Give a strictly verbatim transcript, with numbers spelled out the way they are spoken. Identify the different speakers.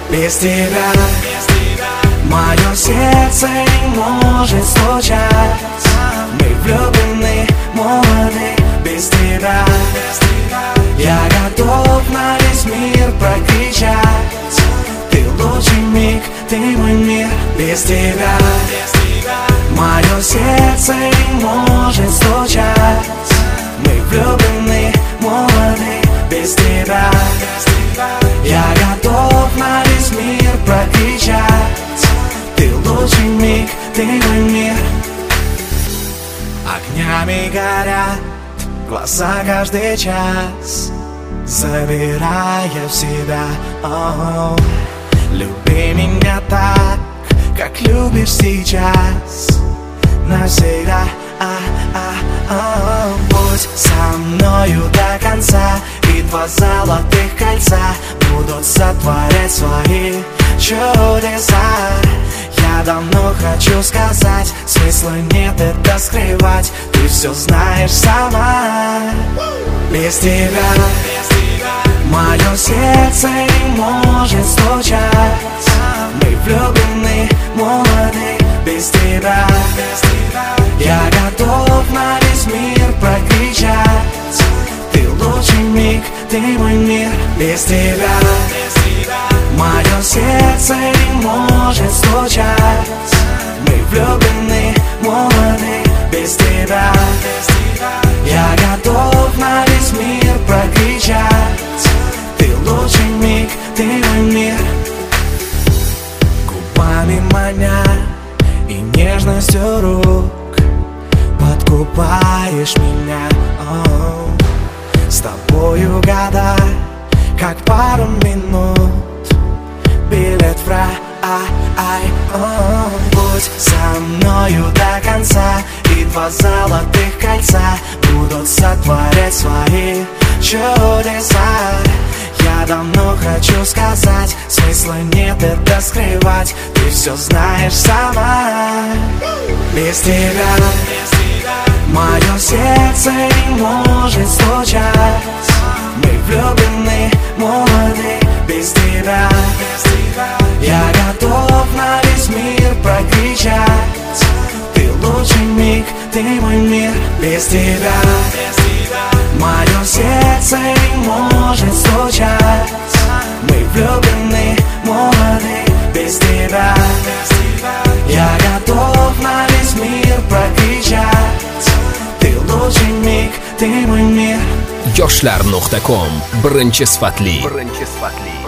Speaker 1: Без тебя мое сердце не может стучать. Мы влюблены, молоды. Без тебя я готов на весь мир прокричать. Ты лучший миг, ты мой мир. Без тебя мое сердце не может стучать. Мы влюблены, молоды. Без тебя я готов на весь мир прокричать. Ты лучший миг, ты мой мир. Огнями горят глаза каждый час, забирая в себя. Oh, люби меня так, как любишь сейчас, навсегда. а, а, а. Будь со мною до конца, и два золотых кольца будут сотворять свои чудеса. Я давно хочу сказать, смысла нет это скрывать. Ты все знаешь сама. Без тебя мое сердце не может стучать. Мы влюблены, молоды. Без тебя я готов на весь мир прокричать. Ты лучший миг, ты мой мир. Без тебя мое сердце не может стучать. Мы влюблены, молоды. Без тебя я готов на весь мир прокричать. Ты лучший миг, ты мой мир. Губами маня и нежностью рук подкупаешь меня. Oh. С тобою года, как пару минут, билет в рай. Oh. Будь со мною до конца, и два золотых кольца будут сотворять свои чудеса. Я давно хочу сказать, смысла нет это скрывать. Ты все знаешь сама. Без тебя мое сердце не может стучать. Мы влюблены, молоды. Без тебя я готов на весь мир прокричать. Ты лучший миг, ты мой мир. Без тебя мое сердце не может стучать. Мы влюблены, молоды. Без тебя я готов на весь мир прокричать. Ты лучший миг, ты мой мир.
Speaker 2: yoshlar nuqta com birinchi sifatli.